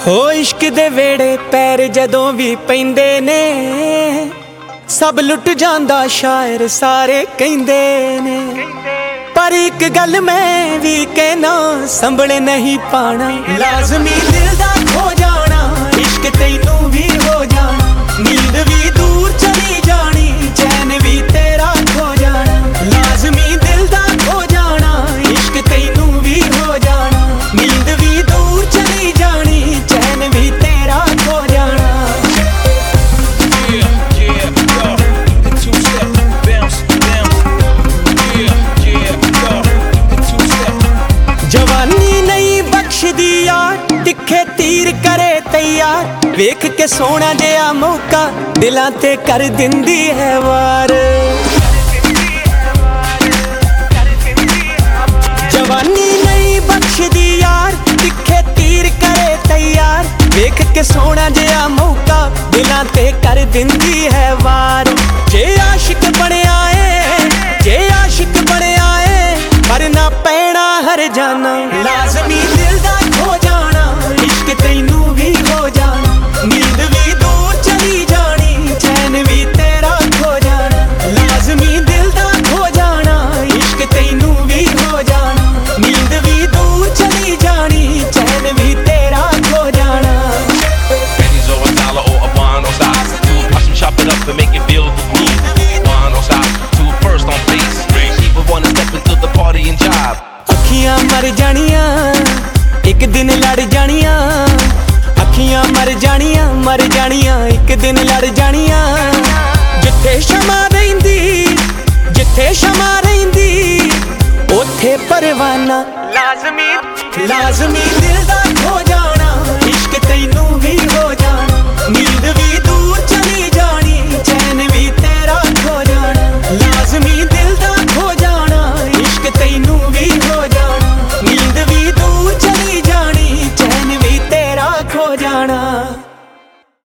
हो इश्क दे वेड़े पैर जदों भी पैंदे ने सब लुट जांदा शायर सारे कहिंदे ने। पर एक गल मैं भी कहना संभल नहीं पाना, लाजमी दिल दा खो जाना, इश्क तैनू भी हो जाना, नींद भी दूर चली जानी, चैन भी तेरा खो जाना। लाजमी दिल दा खो जाना, इश्क तैनू भी हो जाना, नींद भी दूर चली जानी, चैन भी तेरा खो जाना। जवानी नहीं बख्शदी यार, तिखे तीर करे तैयार, वेख के सोना जिहा मौका दिलां ते कर दिंदी है वार। जवानी नहीं बख्शदी यार, तिखे तीर करे तैयार, वेख के सोना जिहा मौका दिलां ते कर दिंदी है वार। जे आशिक बनिया है, जे आशिक बनिया है, मरना पैना हर जाना, लाजमी दिल दा खो जाना, इश्क तैनू भी हो जाना, नींद भी दूर चली जानी, चैन भी तेरा खो जाना। लाजमी दिल दा खो जाना, इश्क तैनू भी हो जाना, नींद भी दूर चली जानी, चैन भी तेरा खो जाना। Pennies or a dollar or a bond or stocks, watch them chop it up and make it feel the need. Bond or stocks, two first on face, people wanna step into the party and job. अखियां मर जानियां एक दिन लड़ जानियां, अखियां मर जानियां एक दिन लड़ जानियां। जिथे शमा रहिंदी, जिथे शमा रहिंदी, ओथे परवाना, लाजमी लाजमी दिल दा खो जाना, इश्क तैनू भी हो जाना, नींद भी